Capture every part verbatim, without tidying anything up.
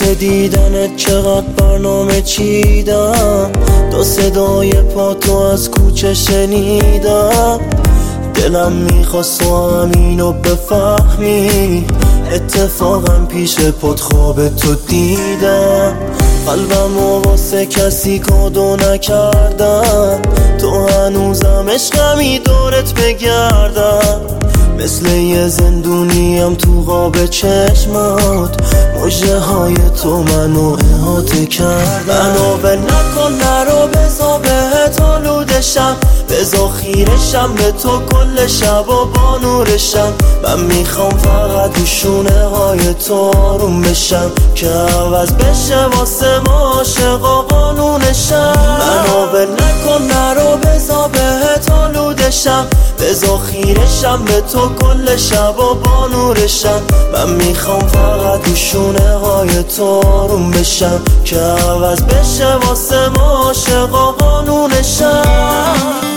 واسه دیدنت چقدر برنامه چیدم، تا صدای پاتو از کوچه شنیدم. دلم میخواست تو همینو بفهمی، اتفاقا پیش پات خواب تو دیدم. قلبمو واسه کسی کادو نکردم، تو هنوزم عشقمی دورت بگردم. مثل یه زندونیم تو قاب چشمات، مژه های تو منو احاطه کردن. منو به نکن، نرو بزا بهت آلودشم، بزا خیرشم به تو کل شب و با نورشم. من میخوام فقط رو شونه های تو آروم بشم، که عوض بشه واسه ما عاشقا قانونشم. منو به نکن، نرو بزا بهت آلودشم، بزا خیرشم به تو کل شب و با نورشم. من میخوام فقط رو شونه های تو آروم بشم، که عوض بشه واسه ما عاشقا قانونشم.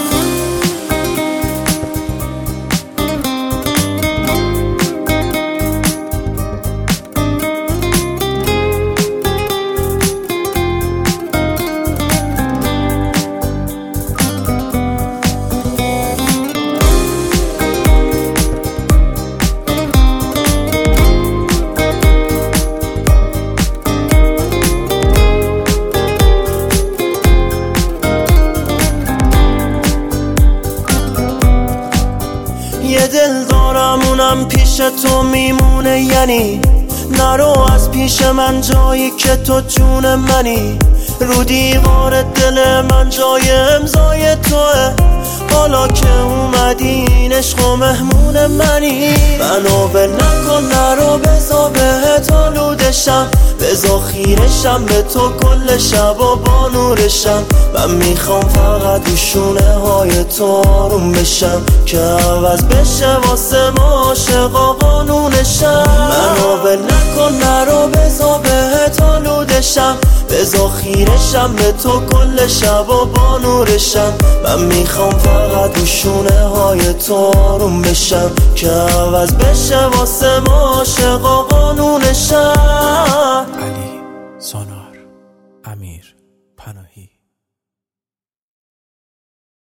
یه دل دارم اونم پیش تو میمونه، یعنی نرو از پیش من جایی که تو جون منی. رو دیوار دل من جای امضای توه، حالا که اومدی این عشق و مهمون منی. منو به نکن، نرو بزا بهت آلودشم، بزا خیرشم به تو کل شب و با نورشم. من میخوام فقط رو شونه های تو آروم بشم، که عوض بشه واسه ما عاشقا قانونشم. منو به نکن، نرو بزا بهت آلودشم، بزا خیرشم به تو کل شب و با نورشم. من میخوام فقط رو شونه های تو آروم بشم، که عوض بشه واسه ما عاشقا قانونشم. علی سونار امیر.